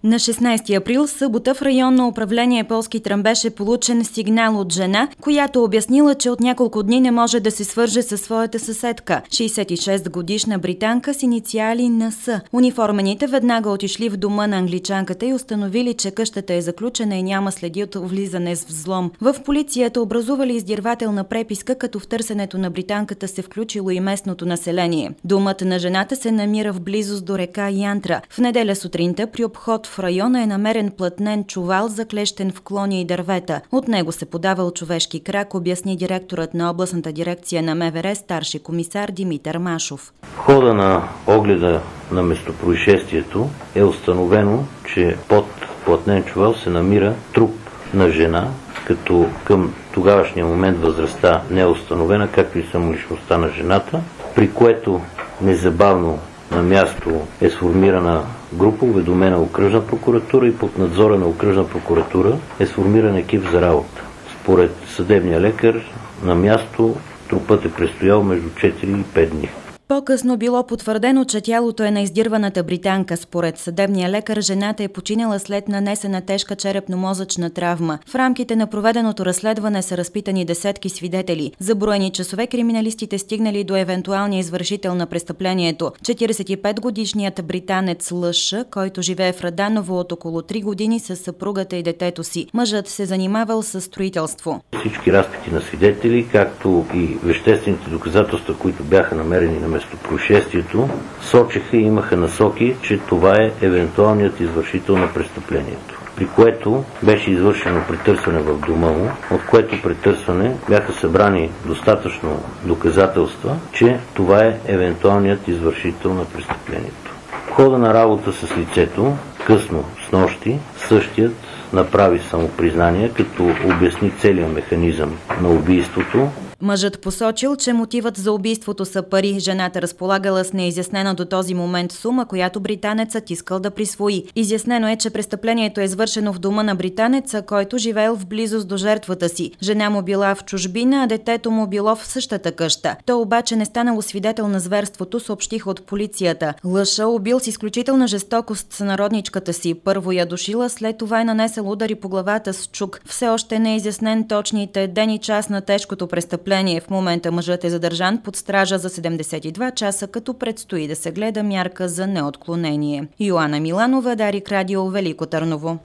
На 16 април, събота, в районно управление Полски Тръм беше получен сигнал от жена, която обяснила, че от няколко дни не може да се свърже със своята съседка, 66-годишна британка с инициали НС. Униформените веднага отишли в дома на англичанката и установили, че къщата е заключена и няма следи от влизане с взлом. В полицията образували издирвателна преписка, като в търсенето на британката се включило и местното население. Домът на жената се намира в близост до река Янтра. В неделя сутринта при обход в района е намерен плътнен чувал, заклещен в клони и дървета. От него се подавал човешки крак, обясни директорът на областната дирекция на МВР, старши комисар Димитър Машов. В хода на огледа на местопроизшествието е установено, че под плътнен чувал се намира труп на жена, като към тогавашния момент възрастта не е установена, както и самоличността на жената, при което незабавно на място е сформирана група, уведомена окръжна прокуратура и под надзора на окръжна прокуратура е сформиран екип за работа. Според съдебния лекар на място трупът е престоял между 4 и 5 дни. По-късно било потвърдено, че тялото е на издирваната британка. Според съдебния лекар, жената е починала след нанесена тежка черепно-мозъчна травма. В рамките на проведеното разследване са разпитани десетки свидетели. За броени часове криминалистите стигнали до евентуалния извършител на престъплението. 45-годишният британец Л.Ш., който живее в Раданово от около 3 години с съпругата и детето си. Мъжът се занимавал с строителство. Всички разпити на свидетели, както и веществените доказателства, които бяха намерени на местопроизшествието, сочеха и имаха насоки, че това е евентуалният извършител на престъплението, при което беше извършено претърсване в дома му, от което претърсване бяха събрани достатъчно доказателства, че това е евентуалният извършител на престъплението. В хода на работа с лицето, късно снощи, същият направи самопризнание, като обясни целият механизъм на убийството. Мъжът посочил, че мотивът за убийството са пари. Жената разполагала с неизяснена до този момент сума, която британецът искал да присвои. Изяснено е, че престъплението е извършено в дома на британеца, който живеел в близост до жертвата си. Жена му била в чужбина, а детето му било в същата къща. То обаче не станало свидетел на зверството, съобщиха от полицията. Л.Ш. убил с изключителна жестокост сънародничката си. Първо я душила, след това е нанесъл удари по главата с чук. Все още не е изяснен точните ден и час на тежкото престъпление. В момента мъжът е задържан под стража за 72 часа, като предстои да се гледа мярка за неотклонение. Йоана Миланова, Дарик Радио, Велико Търново.